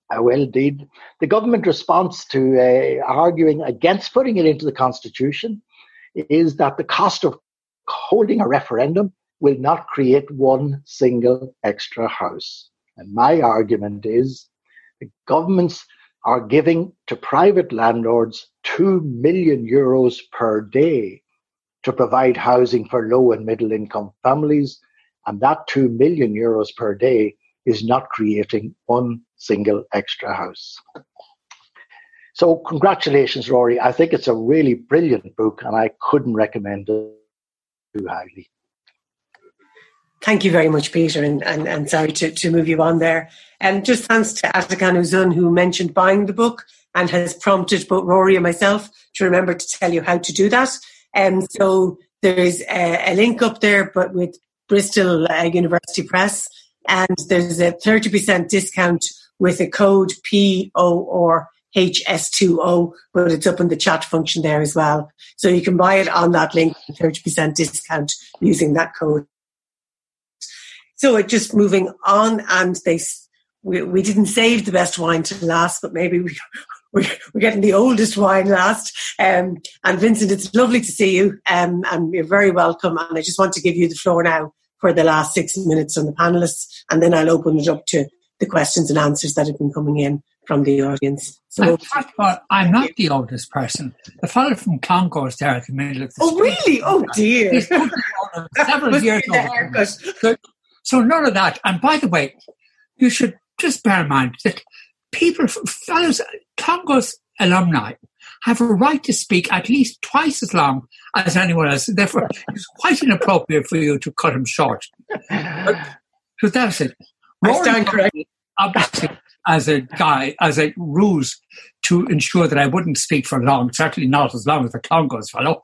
S6: Well, indeed. The government response to arguing against putting it into the Constitution is that the cost of holding a referendum will not create one single extra house. And my argument is the governments are giving to private landlords €2 million per day to provide housing for low and middle income families. And that €2 million per day is not creating one single extra house. So congratulations, Rory. I think it's a really brilliant book and I couldn't recommend it too highly.
S1: Thank you very much, Peter, and sorry to move you on there. And just thanks to Atakan Uzun, who mentioned buying the book and has prompted both Rory and myself to remember to tell you how to do that. So there's a link up there, but with Bristol University Press, and there's a 30% discount with a code POORHS20, but it's up in the chat function there as well. So you can buy it on that link, 30% discount using that code. So just moving on, and we didn't save the best wine to last, but maybe we're getting the oldest wine last. And Vincent, it's lovely to see you, and you're very welcome. And I just want to give you the floor now for the last 6 minutes on the panellists, and then I'll open it up to the questions and answers that have been coming in from the audience. So,
S7: first of all, I'm not the oldest person. The fellow from Clongo is there at the middle of the
S1: Oh, really? Oh, dear.
S7: He's several years old. So none of that. And by the way, you should just bear in mind that fellows, Clongo's alumni have a right to speak at least twice as long as anyone else. Therefore, it's quite inappropriate for you to cut him short. So that's it.
S1: I stand corrected.
S7: Obviously, as a ruse to ensure that I wouldn't speak for long, certainly not as long as the Clongo's fellow,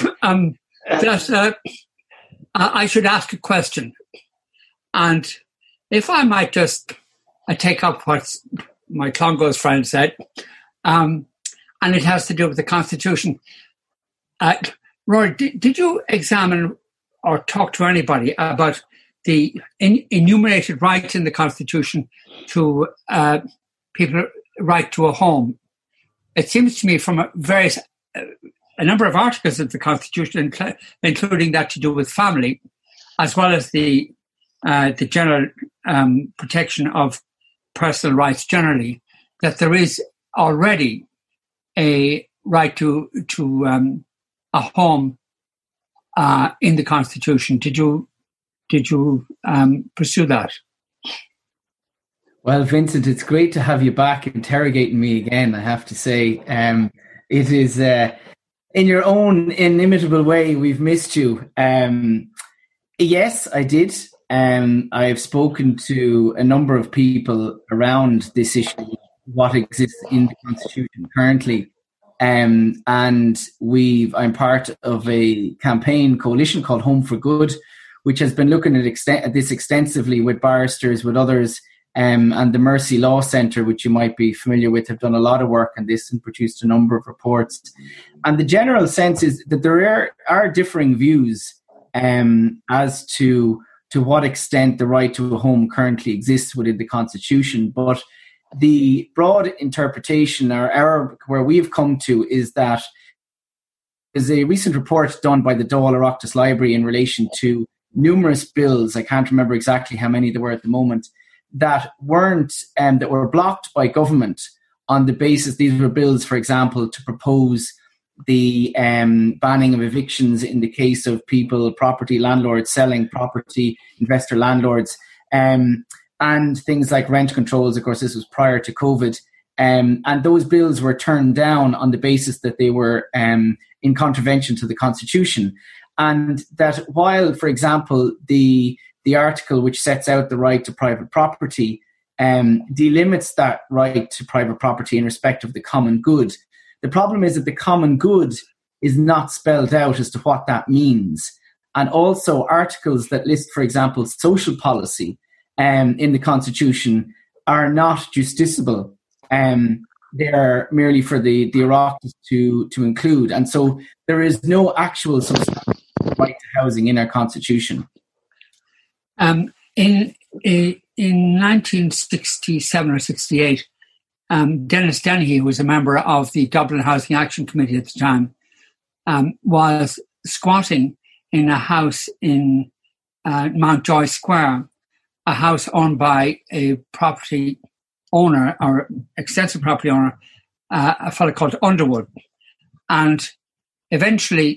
S7: I should ask a question. And if I might just take up what my Clongo's friend said, and it has to do with the Constitution. Rory, did you examine or talk to anybody about the enumerated rights in the Constitution to people right to a home? It seems to me from a number of articles of the Constitution, including that to do with family, as well as the general protection of personal rights generally, that there is already a right to a home in the Constitution. Did you pursue that?
S2: Well, Vincent, it's great to have you back interrogating me again, I have to say. It is, in your own inimitable way, we've missed you. Yes, I did. I've spoken to a number of people around this issue, what exists in the Constitution currently. And I'm part of a campaign coalition called Home for Good, which has been looking at this extensively with barristers, with others, and the Mercy Law Centre, which you might be familiar with, have done a lot of work on this and produced a number of reports. And the general sense is that there are differing views as to what extent the right to a home currently exists within the Constitution. But the broad interpretation, or where we've come to, is that there's a recent report done by the Dáil Oireachtas Library in relation to numerous bills, I can't remember exactly how many there were at the moment, that were blocked by government on the basis, these were bills, for example, to propose the banning of evictions in the case of property landlords selling property, investor landlords, and things like rent controls. Of course, this was prior to COVID. And those bills were turned down on the basis that they were in contravention to the Constitution. And that while, for example, the article which sets out the right to private property delimits that right to private property in respect of the common good, the problem is that the common good is not spelled out as to what that means. And also articles that list, for example, social policy in the Constitution are not justiciable. They're merely for the Oireachtas to include. And so there is no actual substantial right to housing in our Constitution.
S7: In 1967 or 68, Dennis Dennehy, who was a member of the Dublin Housing Action Committee at the time, was squatting in a house in Mountjoy Square, a house owned by a property owner or extensive property owner, a fellow called Underwood. And eventually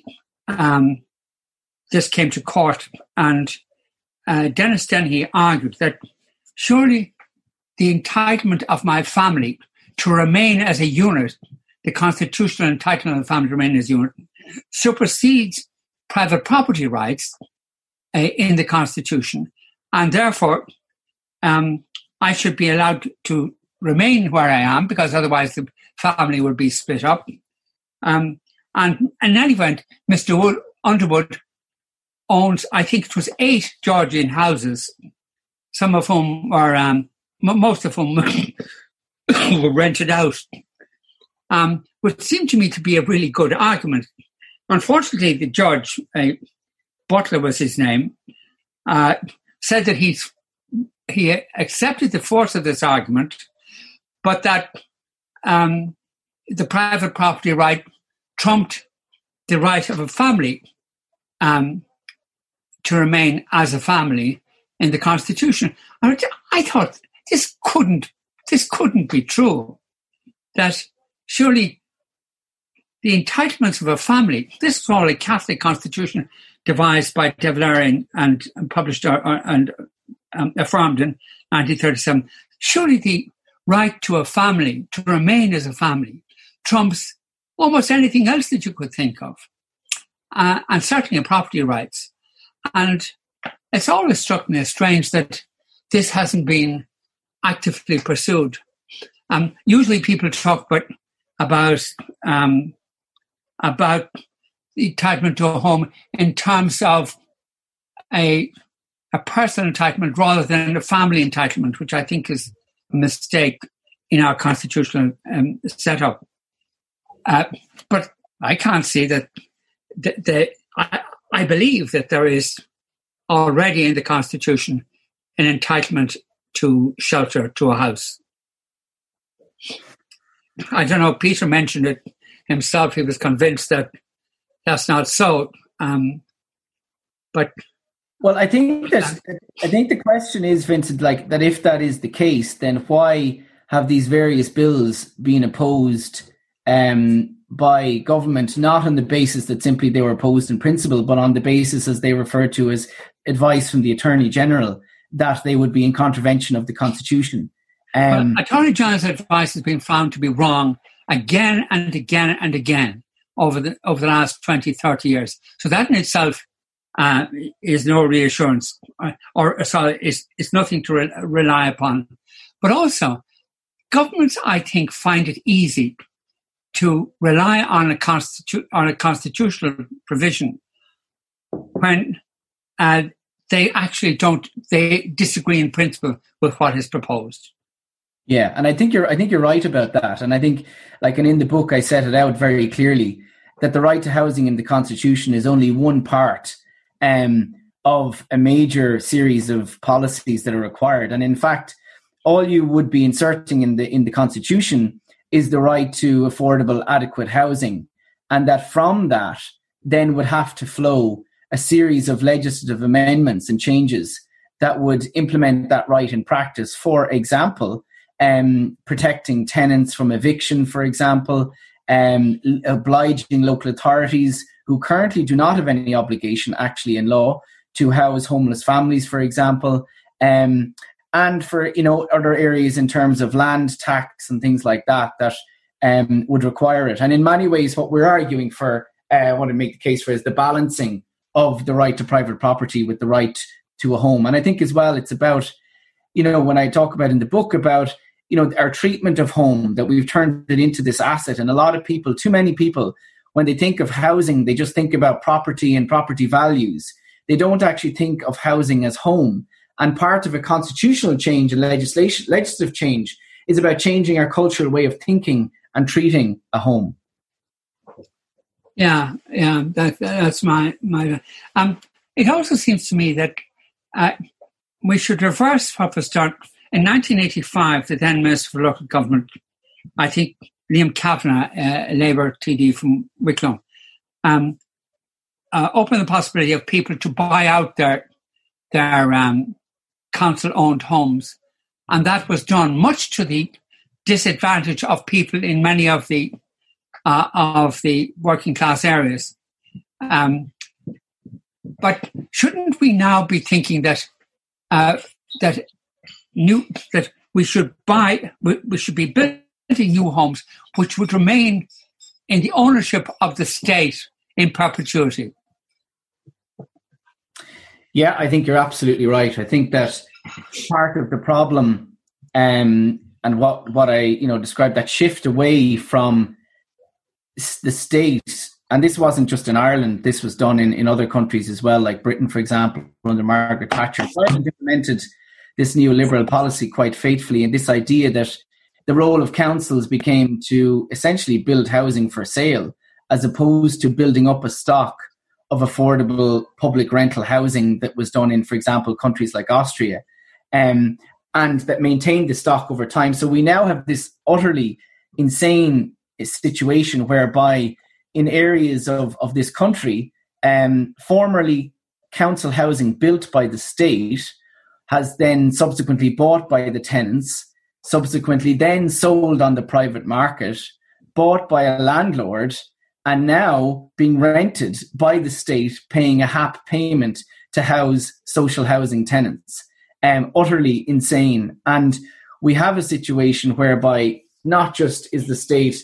S7: this came to court, and Dennis Dennehy argued that surely the entitlement of my family to remain as a unit, the constitutional entitlement of the family to remain as a unit, supersedes private property rights in the Constitution, and therefore I should be allowed to remain where I am, because otherwise the family would be split up. And in any event, Mr. Underwood owns, I think it was 8 Georgian houses, some of whom were, most of whom were rented out, which seemed to me to be a really good argument. Unfortunately, the judge, Butler was his name, said that he accepted the force of this argument, but that the private property right trumped the right of a family to remain as a family in the Constitution. I thought this couldn't be true. That surely the entitlements of a family, this is all a Catholic constitution devised by De Valera and published and affirmed in 1937. Surely the right to a family, to remain as a family, trumps almost anything else that you could think of, and certainly property rights. And it's always struck me as strange that this hasn't been actively pursued. Usually people talk about the entitlement to a home in terms of a personal entitlement rather than a family entitlement, which I think is a mistake in our constitutional setup. But I can't see that. I believe that there is already in the Constitution an entitlement to shelter, to a house. I don't know, Peter mentioned it himself. He was convinced that that's not so. But
S2: well, I think the question is, Vincent, like that if that is the case, then why have these various bills been opposed by government, not on the basis that simply they were opposed in principle, but on the basis, as they refer to as advice from the Attorney General, that they would be in contravention of the Constitution.
S7: Attorney General's advice has been found to be wrong again and again and again over the last 20, 30 years. So that in itself is no reassurance, it's nothing to rely upon. But also, governments, I think, find it easy to rely on a constitutional provision when they actually they disagree in principle with what is proposed.
S2: Yeah, and I think you're right about that. And I think, and in the book, I set it out very clearly that the right to housing in the Constitution is only one part of a major series of policies that are required. And in fact, all you would be inserting in the Constitution is the right to affordable, adequate housing, and that from that then would have to flow a series of legislative amendments and changes that would implement that right in practice. For example, protecting tenants from eviction, for example, obliging local authorities who currently do not have any obligation actually in law to house homeless families, for example, and for other areas in terms of land tax and things like that would require it. And in many ways, what we're arguing for, I want to make the case for, is the balancing of the right to private property with the right to a home. And I think as well, it's about, when I talk about in the book about, our treatment of home, that we've turned it into this asset. And a lot of people, too many people, when they think of housing, they just think about property and property values. They don't actually think of housing as home. And part of a constitutional change and legislative change is about changing our cultural way of thinking and treating a home.
S7: Yeah, that's my. It also seems to me that we should reverse what was done in 1985. The then Minister for Local Government, I think Liam Kavanagh, a Labour TD from Wicklow, opened the possibility of people to buy out their council-owned homes, and that was done much to the disadvantage of people in many of the working class areas. But shouldn't we now be thinking that we should be building new homes which would remain in the ownership of the state in perpetuity?
S2: Yeah, I think you're absolutely right. I think that part of the problem, and what I described, that shift away from the state, and this wasn't just in Ireland, this was done in other countries as well, like Britain, for example, under Margaret Thatcher. Ireland implemented this neoliberal policy quite faithfully, and this idea that the role of councils became to essentially build housing for sale, as opposed to building up a stock of affordable public rental housing that was done in, for example, countries like Austria, and that maintained the stock over time. So we now have this utterly insane situation whereby in areas of this country, formerly council housing built by the state has then subsequently bought by the tenants, subsequently then sold on the private market, bought by a landlord, and now being rented by the state, paying a HAP payment to house social housing tenants. Utterly insane. And we have a situation whereby not just is the state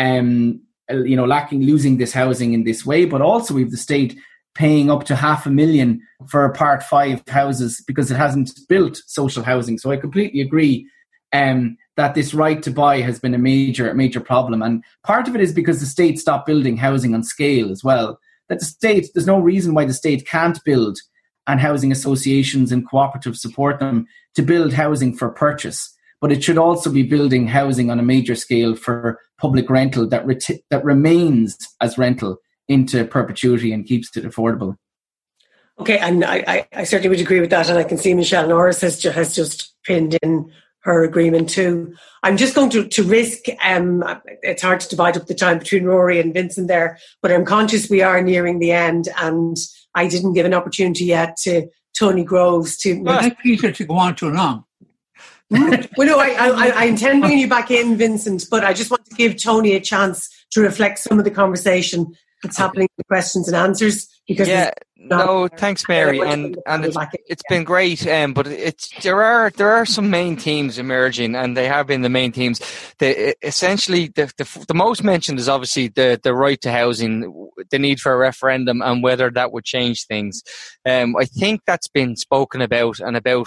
S2: losing this housing in this way, but also we have the state paying up to $500,000 for Part 5 houses because it hasn't built social housing. So I completely agree that this right to buy has been a major problem. And part of it is because the state stopped building housing on scale as well. That the state, there's no reason why the state can't build, and housing associations and cooperatives support them to build housing for purchase. But it should also be building housing on a major scale for public rental that remains as rental into perpetuity and keeps it affordable.
S1: Okay, and I certainly would agree with that, and I can see Michelle Norris has just pinned in her agreement too. I'm just going to risk, it's hard to divide up the time between Rory and Vincent there, but I'm conscious we are nearing the end, and I didn't give an opportunity yet to Tony Groves to...
S7: Well, I Peter to go on too long.
S1: Well, no, I intend bringing you back in, Vincent, but I just want to give Tony a chance to reflect some of the conversation that's happening in the questions and answers. Because
S4: thanks, Mary, and it's been great. But there are some main themes emerging, and they have been the main themes. Essentially, the most mentioned is obviously the right to housing, the need for a referendum, and whether that would change things. I think that's been spoken about, and about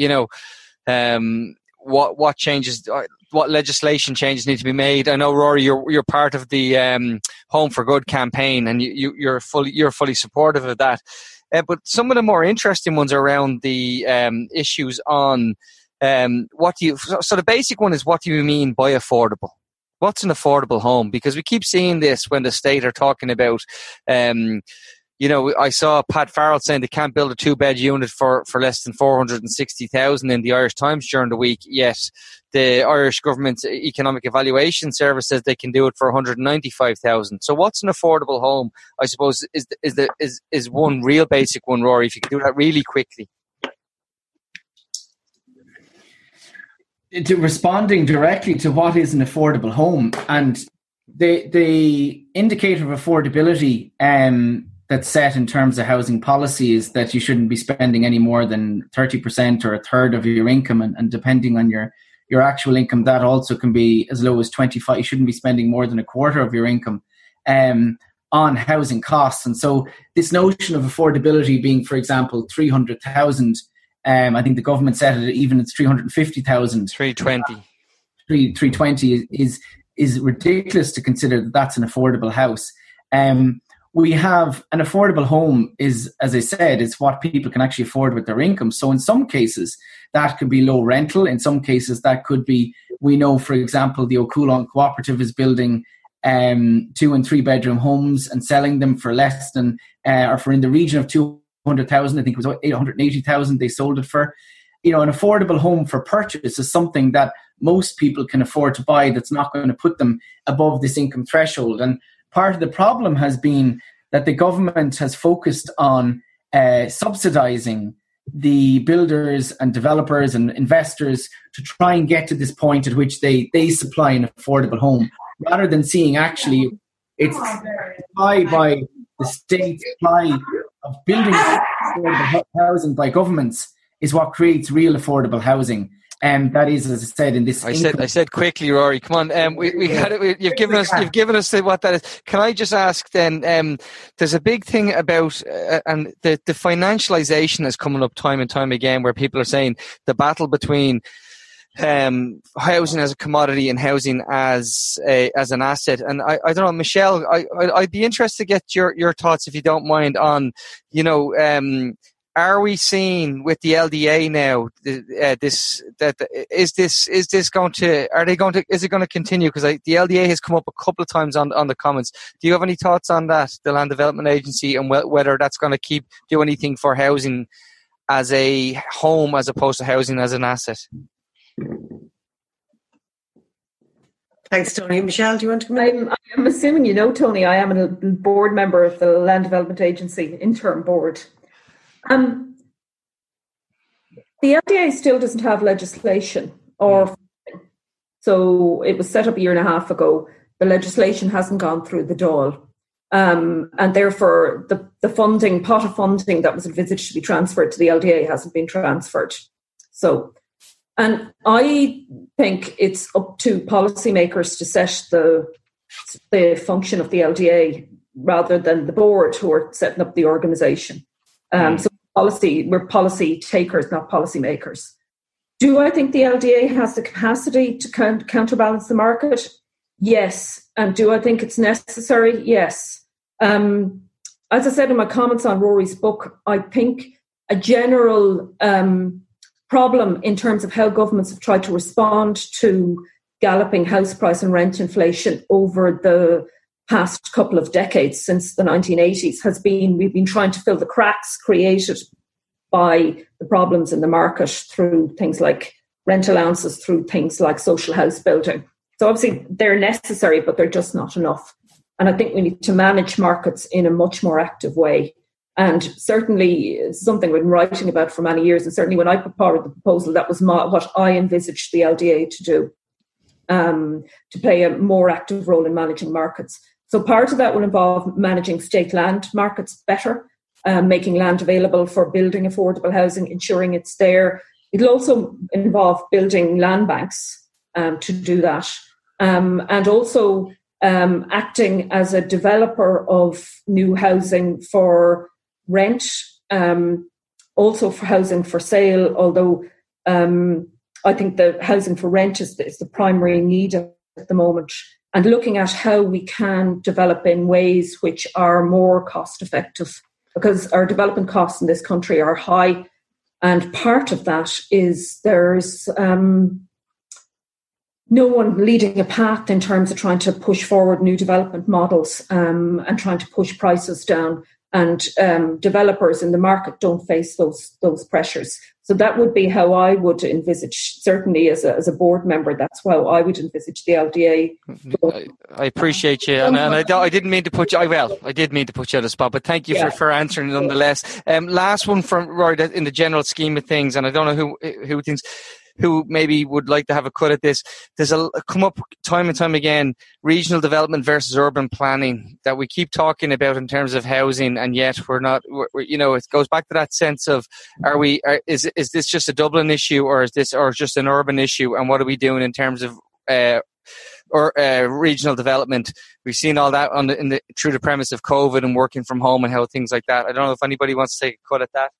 S4: what changes, what legislation changes need to be made. I know, Rory, you're part of the Home for Good campaign, and you're fully supportive of that. But some of the more interesting ones are around the issues on so the basic one is, what do you mean by affordable? What's an affordable home? Because we keep seeing this when the state are talking about I saw Pat Farrell saying they can't build a 2-bed unit for less than 460,000 in the Irish Times during the week. Yet the Irish government's economic evaluation service says they can do it for 195,000. So what's an affordable home? I suppose is one real basic one, Rory. If you could do that really quickly.
S2: Responding directly to what is an affordable home, and the indicator of affordability that's set in terms of housing policy is that you shouldn't be spending any more than 30% or a third of your income, and depending on your actual income, that also can be as low as 25%. You shouldn't be spending more than a quarter of your income on housing costs. And so this notion of affordability being, for example, 300,000, I think the government set it even at 350,000. 320 is ridiculous to consider that that's an affordable house. We have an affordable home is, as I said, it's what people can actually afford with their income. So in some cases, that could be low rental. In some cases, that could be, we know, for example, the O'Coulon Cooperative is building 2 and 3 bedroom homes and selling them for less than, or for in the region of 200,000. I think it was 880,000 they sold it for. An affordable home for purchase is something that most people can afford to buy that's not going to put them above this income threshold. And part of the problem has been that the government has focused on subsidising the builders and developers and investors to try and get to this point at which they supply an affordable home, rather than seeing actually it's supply by the state, supply of building affordable housing by governments is what creates real affordable housing. And that is, as I said, in this.
S4: I said quickly, Rory. Come on, we got it. You've given us what that is. Can I just ask then? There's a big thing about and the financialization is coming up time and time again, where people are saying the battle between housing as a commodity and housing as an asset. And I don't know, Michelle, I'd be interested to get your thoughts, if you don't mind, on are we seeing with the LDA now is it going to continue? Because the LDA has come up a couple of times on the comments. Do you have any thoughts on that, the Land Development Agency, and whether that's going to do anything for housing as a home as opposed to housing as an asset?
S1: Thanks, Tony. Michelle, do you want to come in?
S5: I'm assuming you know, Tony, I am a board member of the Land Development Agency interim board. The LDA still doesn't have legislation, so it was set up a year and a half ago. The legislation hasn't gone through the Dáil, and therefore the pot of funding that was envisaged to be transferred to the LDA hasn't been transferred. So, and I think it's up to policymakers to set the function of the LDA rather than the board who are setting up the organisation. So we're policy takers, not policy makers. Do I think the LDA has the capacity to counterbalance the market? Yes. And do I think it's necessary? Yes. As I said in my comments on Rory's book, I think a general problem in terms of how governments have tried to respond to galloping house price and rent inflation over the past couple of decades since the 1980s has been we've been trying to fill the cracks created by the problems in the market through things like rent allowances, through things like social house building. So obviously they're necessary, but they're just not enough. And I think we need to manage markets in a much more active way. And certainly it's something we've been writing about for many years. And certainly when I put forward the proposal, that was what I envisaged the LDA to do, to play a more active role in managing markets. So part of that will involve managing state land markets better, making land available for building affordable housing, ensuring it's there. It'll also involve building land banks to do that, and also acting as a developer of new housing for rent, also for housing for sale, although I think the housing for rent is the primary need at the moment. And looking at how we can develop in ways which are more cost effective, because our development costs in this country are high. And part of that is there's no one leading a path in terms of trying to push forward new development models and trying to push prices down. And developers in the market don't face those pressures. So that would be how I would envisage, certainly as a board member, that's how I would envisage the LDA.
S4: I appreciate you. And I didn't mean to put you, I did mean to put you on the spot, but thank you for answering nonetheless. Last one from Rory, in the general scheme of things, and I don't know who maybe would like to have a cut at this. There's come up time and time again, regional development versus urban planning that we keep talking about in terms of housing, and yet we're not. It goes back to that sense of is this just a Dublin issue, or is this just an urban issue, and what are we doing in terms of regional development? We've seen all that through the premise of COVID and working from home and how things like that. I don't know if anybody wants to take a cut at that.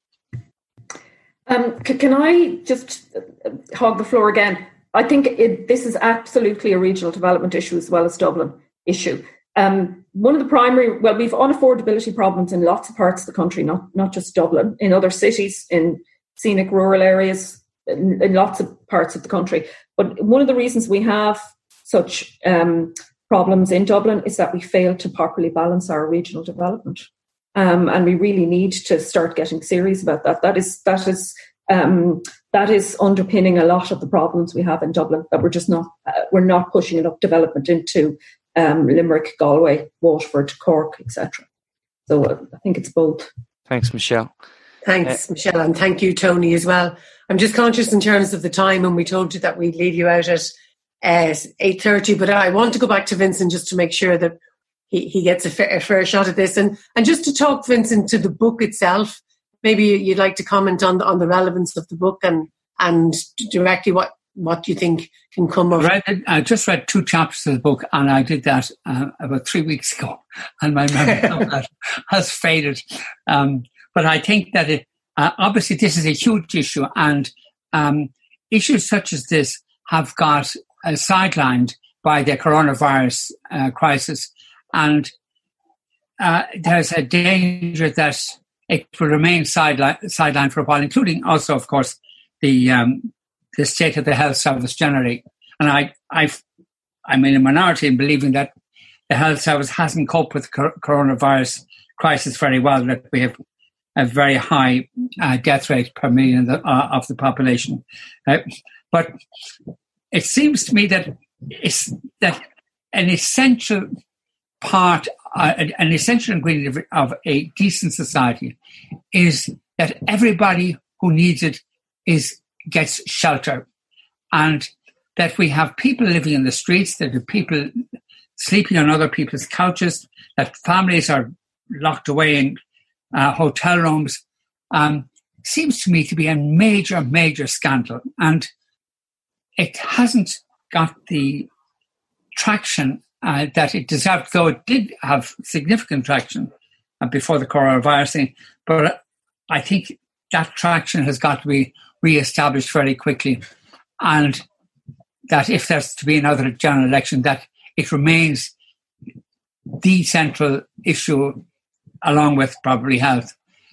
S5: Can I just hog the floor again? I think this is absolutely a regional development issue as well as Dublin issue. One of the primary, we've unaffordability problems in lots of parts of the country, not just Dublin, in other cities, in scenic rural areas, in lots of parts of the country. But one of the reasons we have such problems in Dublin is that we fail to properly balance our regional development. And we really need to start getting serious about that. That is that is underpinning a lot of the problems we have in Dublin, that we're not pushing enough development into Limerick, Galway, Waterford, Cork, etc. So I think it's both.
S4: Thanks, Michelle.
S1: Thanks, Michelle, and thank you, Tony, as well. I'm just conscious in terms of the time, and we told you that we'd leave you out at 8:30, but I want to go back to Vincent just to make sure that he gets a fair shot at this. And just to talk, Vincent, to the book itself, maybe you'd like to comment on the relevance of the book and directly what you think can come of it.
S7: I just read 2 chapters of the book, and I did that about 3 weeks ago, and my memory of that has faded. But I think that obviously this is a huge issue, and issues such as this have got sidelined by the coronavirus crisis, and there's a danger that it will remain sidelined for a while, including also, of course, the state of the health service generally. And I'm in a minority in believing that the health service hasn't coped with the coronavirus crisis very well, that we have a very high death rate per million of the population. But it seems to me that an essential part, an essential ingredient of a decent society is that everybody who needs it gets shelter, and that we have people living in the streets, that there are people sleeping on other people's couches, that families are locked away in hotel rooms, seems to me to be a major, major scandal. And it hasn't got the traction that it deserved, though it did have significant traction before the coronavirus thing. But I think that traction has got to be re-established very quickly, and that if there's to be another general election, that it remains the central issue, along with probably health,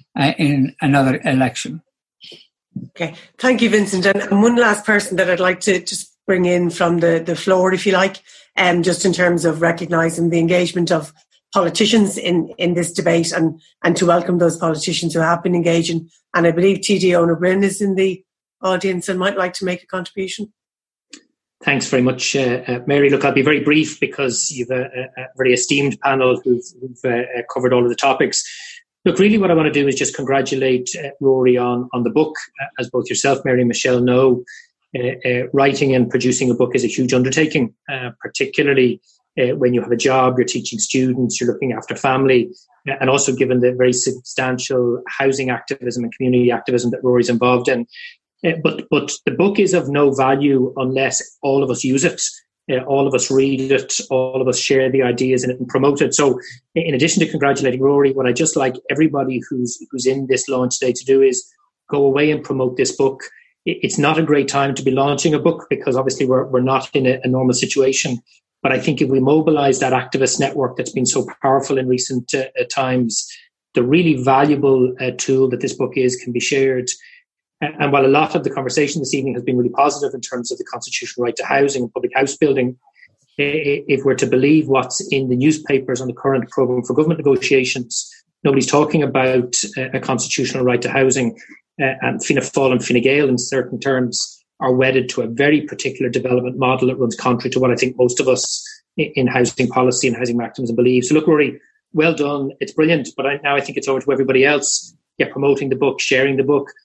S7: in another election.
S1: Okay, thank you, Vincent. And one last person that I'd like to just bring in from the floor, if you like, just in terms of recognising the engagement of politicians in this debate, and to welcome those politicians who have been engaging. And I believe TD Eoin Ó Broin is in the audience and might like to make a contribution.
S8: Thanks very much, Mary. Look, I'll be very brief because you've a very esteemed panel who've covered all of the topics. Look, really what I want to do is just congratulate Rory on the book. As both yourself, Mary, and Michelle know, writing and producing a book is a huge undertaking, particularly when you have a job, you're teaching students, you're looking after family, and also given the very substantial housing activism and community activism that Rory's involved in. But the book is of no value unless all of us use it, all of us read it, all of us share the ideas in it and promote it. So in addition to congratulating Rory, what I just like everybody who's in this launch day to do is go away and promote this book. It's not a great time to be launching a book because obviously we're not in a normal situation. But I think if we mobilise that activist network that's been so powerful in recent times, the really valuable tool that this book is can be shared. And while a lot of the conversation this evening has been really positive in terms of the constitutional right to housing and public house building, if we're to believe what's in the newspapers on the current programme for government negotiations, nobody's talking about a constitutional right to housing. And Fianna Fáil and Fine Gael, in certain terms, are wedded to a very particular development model that runs contrary to what I think most of us in housing policy and housing activism believe. So look, Rory, well done. It's brilliant. But I think it's over to everybody else. Get promoting the book, sharing the book.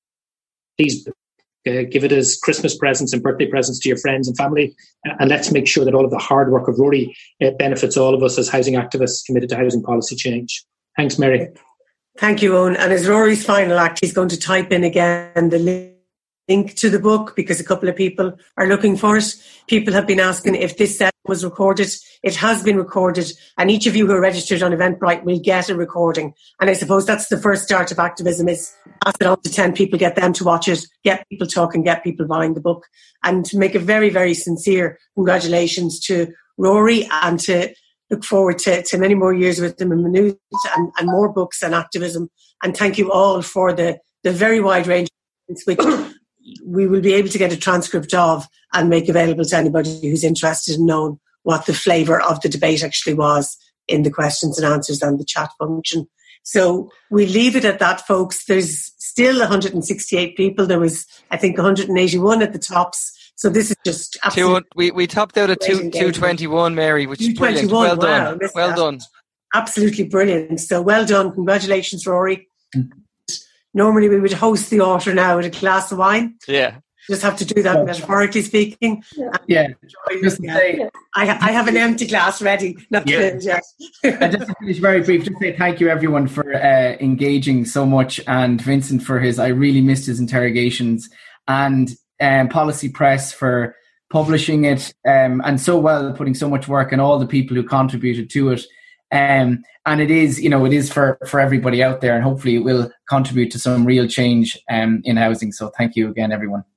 S8: Please give it as Christmas presents and birthday presents to your friends and family. And let's make sure that all of the hard work of Rory benefits all of us as housing activists committed to housing policy change. Thanks, Mary. Thank you, Owen. And as Rory's final act, he's going to type in again the link to the book because a couple of people are looking for it. People have been asking if this set was recorded. It has been recorded, and each of you who are registered on Eventbrite will get a recording. And I suppose that's the first start of activism, is pass it on to 10 people, get them to watch it, get people talking, get people buying the book, and to make a very, very sincere congratulations to Rory, and to look forward to many more years with them in Maynooth and more books and activism. And thank you all for the very wide range of which we will be able to get a transcript of and make available to anybody who's interested in knowing what the flavour of the debate actually was in the questions and answers and the chat function. So we leave it at that, folks. There's
S1: still 168 people. There was, I think, 181 at the tops. So this is just absolutely...
S4: We topped out at 221, Mary, which is brilliant. Well done. Well done.
S1: Absolutely brilliant. So well done. Congratulations, Rory. Normally we would host the author now with a glass of wine.
S4: Yeah.
S1: Just have to do that metaphorically speaking.
S2: Yeah. Just to say,
S1: I have an empty glass ready. Not filled yet.
S2: And just to finish very brief, just say thank you everyone for engaging so much, and Vincent for I really missed his interrogations, and Policy Press for publishing it, and so well, putting so much work, and all the people who contributed to it. And it is, it is for everybody out there, and hopefully it will contribute to some real change in housing. So thank you again, everyone.